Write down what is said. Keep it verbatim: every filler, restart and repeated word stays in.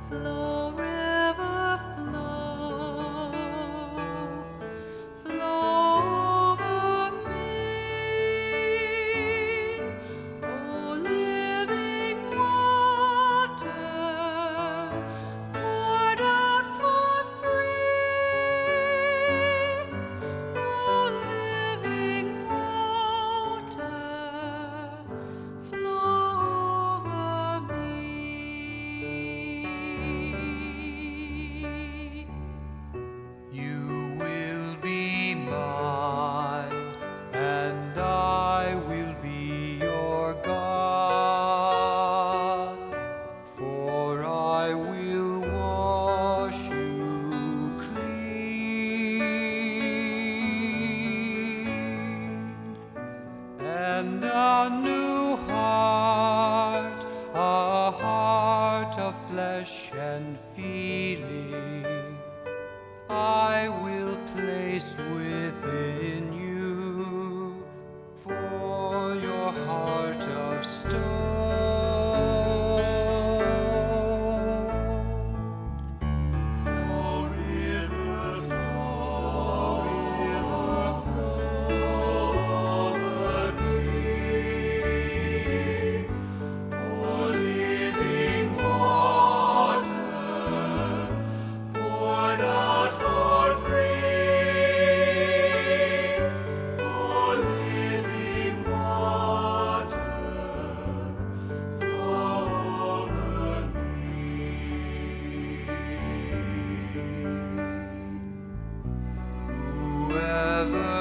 Flow, river, flow, flow over me, O living water, poured out for free, O living water, flow over me. You will be mine, and I will be your God, for I will wash you clean, and a new heart, a heart of flesh and feeling, I will place within you, for your heart of stone. Flow, river, flow, river, flow over me, O living water, poured out for free, O living water, flow over me. Whoever